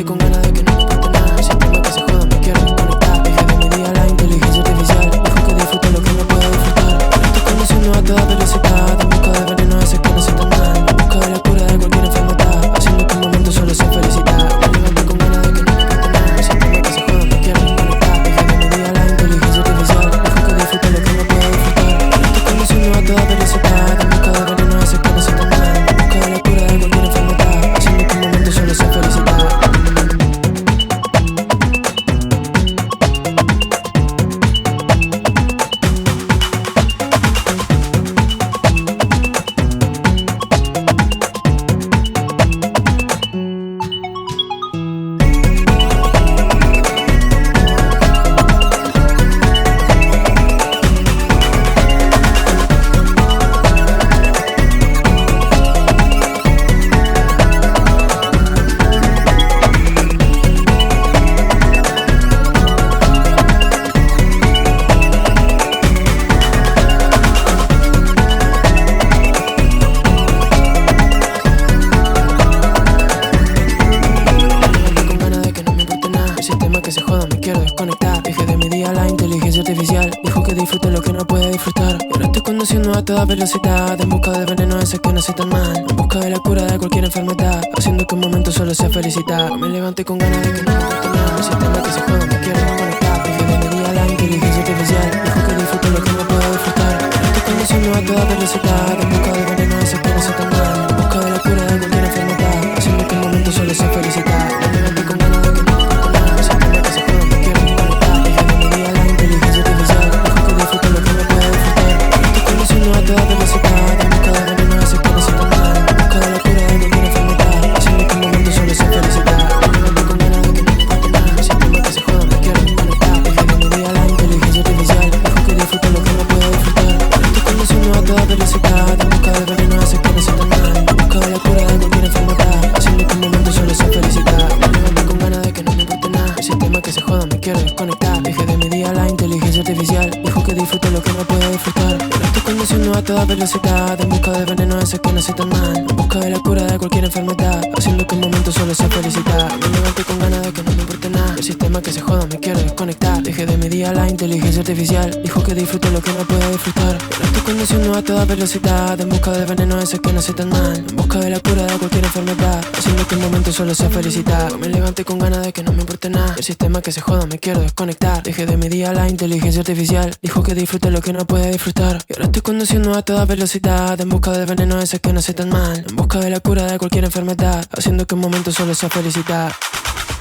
levanté con ganas de que no me importe nada. El sistema que se joda, me quiero desconectar. Dejé de mi día la inteligencia artificial. Dijo que disfrute lo que no puedo disfrutar. Ahora estoy conduciendo a toda velocidad, en busca de veneno ese que no se tan mal, en busca de la cura de cualquier enfermedad, haciendo que un momento solo sea felicidad. Me levanté con ganas de que no me importe nada. El sistema que se joda, me quiero desconectar. Dejé de mi día la inteligencia artificial. Dijo que disfrute lo que no puedo disfrutar. Ahora estoy conduciendo a toda velocidad, en busca de veneno ese que no se tan mal, en busca de la cura de cualquier enfermedad, haciendo que un momento solo sea felicidad. Que se joda, me quiero desconectar. Dejé de mi día la inteligencia artificial. Dijo que disfrute lo que no puede disfrutar. Y ahora estoy conduciendo a toda velocidad, en busca del veneno ese que no hace tan mal, en busca de la cura de cualquier enfermedad, haciendo que un momento solo sea felicidad. Me levanté con ganas de que no me importe nada. El sistema que se joda, me quiero desconectar. Dejé de mi día la inteligencia artificial. Dijo que disfrute lo que no puedo disfrutar. Ahora estoy conduciendo a toda velocidad, en busca del veneno ese que no hace tan mal, en busca de la cura de cualquier enfermedad, haciendo que un momento solo sea felicidad. Me levanté con ganas de que no me importe nada. El sistema que se joda, me quiero desconectar. Dejé de mi día la inteligencia artificial. Dijo que disfrute lo que no puedo disfrutar. Ahora estoy conduciendo a toda velocidad, en busca del veneno ese que no hace tan mal, en busca de la cura de cualquier enfermedad, haciendo que un momento solo sea felicidad. Me levanté con ganas de que no me importe nada. El sistema que se joda, me quiero desconectar. Dejé de mi día la inteligencia artificial. Dijo que disfrute lo que no puedo disfrutar. Ahora estoy conduciendo a toda velocidad, en busca del veneno ese que no hace tan mal, en busca de la cura de cualquier enfermedad, haciendo que un momento solo sea felicidad. Me levanté con ganas de que no me importe nada. El sistema que se joda, me quiero desconectar. Dejé de mi día la inteligencia artificial. Dijo que disfrute lo que no puedo disfrutar. Ahora estoy conduciendo a toda velocidad, en busca del veneno ese que no hace tan mal, en busca de la cura de cualquier enfermedad, haciendo que un momento solo sea felicidad. Me levanté con ganas de que no me importe nada. El sistema que se joda, me quiero desconectar. Dejé de mi día la inteligencia artificial. Dijo que disfrute lo que no puedo disfrutar. Ahora estoy conduciendo a toda velocidad, en busca del veneno ese que no hace tan mal, en busca de la cura de cualquier enfermedad, haciendo que un momento solo sea felicidad. Me levanté con ganas de que no me importe nada. El sistema que se joda, me quiero desconectar. Dejé de mi día la inteligencia artificial. Dijo que disfrute lo que no puede disfrutar. Y ahora estoy conduciendo a toda velocidad, en busca del veneno ese que no hace tan mal, en busca de la cura de cualquier enfermedad, haciendo que un momento solo sea felicidad.